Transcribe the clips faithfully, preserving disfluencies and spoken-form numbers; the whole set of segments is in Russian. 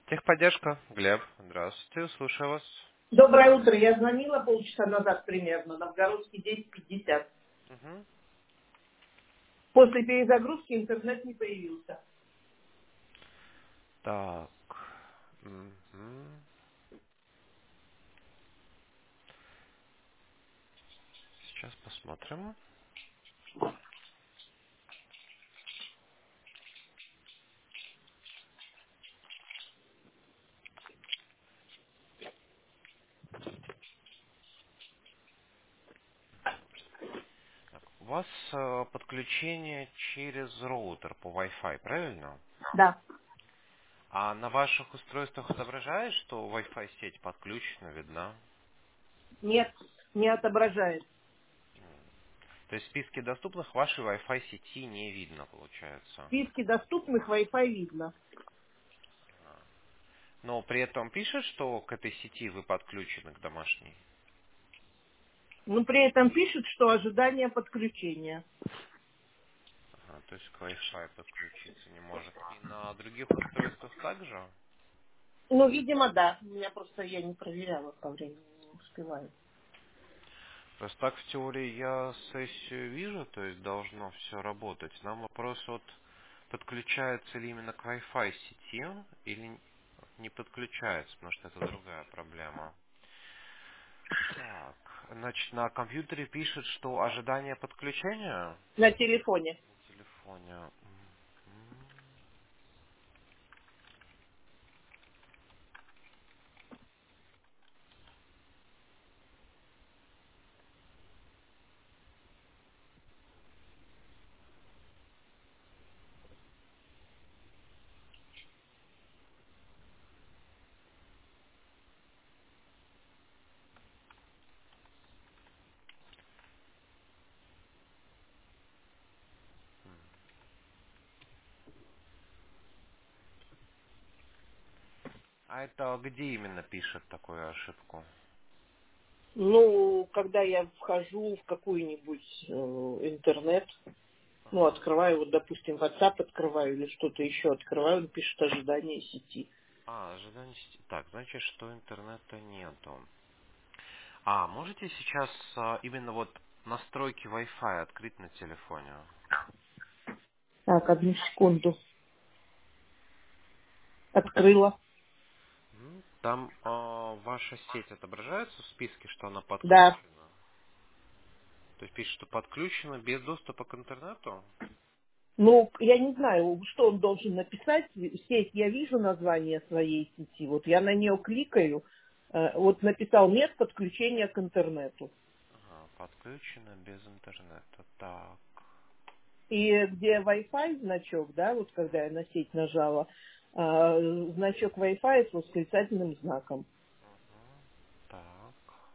Техподдержка, Глеб, здравствуйте, слушаю вас. Доброе утро. Я звонила полчаса назад примерно, Новгородский десять пятьдесят. Мгм. После перезагрузки интернет не появился. Так, мгм. Сейчас посмотрим. Так, у вас э, подключение через роутер по Wi-Fi, правильно? Да. А на ваших устройствах отображает, что Wi-Fi сеть подключена, видна? Нет, не отображает. То есть в списке доступных вашей Wi-Fi сети не видно, В получается. списке доступных Wi-Fi видно. Но при этом пишет, что к этой сети вы подключены к домашней. Но при этом пишет, что ожидание подключения. Ага, то есть к Wi-Fi подключиться не может. И на других устройствах также? Ну, видимо, да. У меня просто я не проверяла по времени, не успеваю. Просто так в теории я сессию вижу, то есть должно все работать. Нам вопрос вот, подключается ли именно к Wi-Fi сети или не подключается, потому что это другая проблема. Так, значит, на компьютере пишет, что ожидание подключения На телефоне. на телефоне. Мгм. А это где именно пишет такую ошибку? Ну, когда я вхожу в какой-нибудь э, интернет, ну, Ага. открываю, вот, допустим, WhatsApp открываю или что-то еще открываю, он пишет ожидание сети. А, ожидание сети. Так, значит, что интернета нету. А, можете сейчас а, именно вот настройки Wi-Fi открыть на телефоне? Так, одну секунду. Открыла. М, Там а, ваша сеть отображается в списке, что она Да. подключена? То есть пишет, что подключена без доступа к интернету? Ну, я не знаю, что он должен написать. Сеть, я вижу название своей сети. Вот я на нее кликаю. э, Вот написал нет подключения к интернету. Ага, подключена без интернета. Так. И где Wi-Fi значок, да, вот когда я на сеть нажала, э, значок Wi-Fi с восклицательным знаком. Мгм. Так.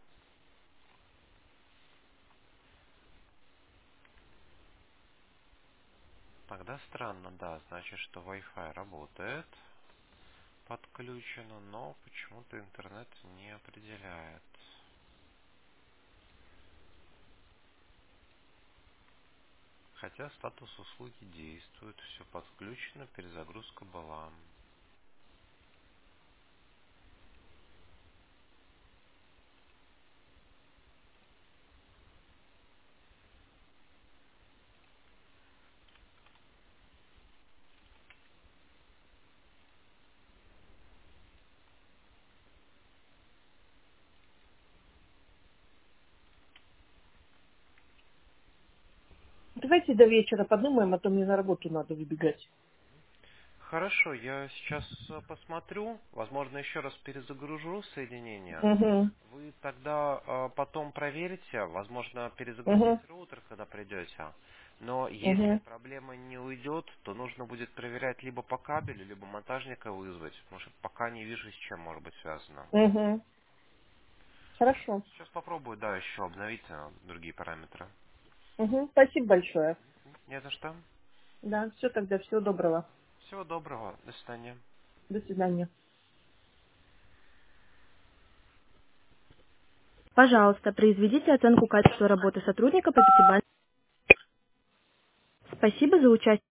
Тогда странно, да. Значит, что Wi-Fi работает, подключено, но почему-то интернет не определяет. Хотя статус услуги действует, все подключено, перезагрузка была. Давайте до вечера подумаем, а то мне на работу надо выбегать. Хорошо, я сейчас э, посмотрю, возможно, еще раз перезагружу соединение. Угу, Вы тогда э, потом проверите, возможно, перезагрузить угу, роутер, когда придете. Но если угу, проблема не уйдет, то нужно будет проверять либо по кабелю, либо монтажника вызвать, потому что пока не вижу, с чем может быть связано. угу. Хорошо. Сейчас попробую, да, еще обновить э, другие параметры. Угу. Спасибо большое. Не за что. Да, все тогда, всего доброго. Всего доброго. До свидания. До свидания. Пожалуйста, произведите оценку качества работы сотрудника по пятибалльной. Спасибо за участие.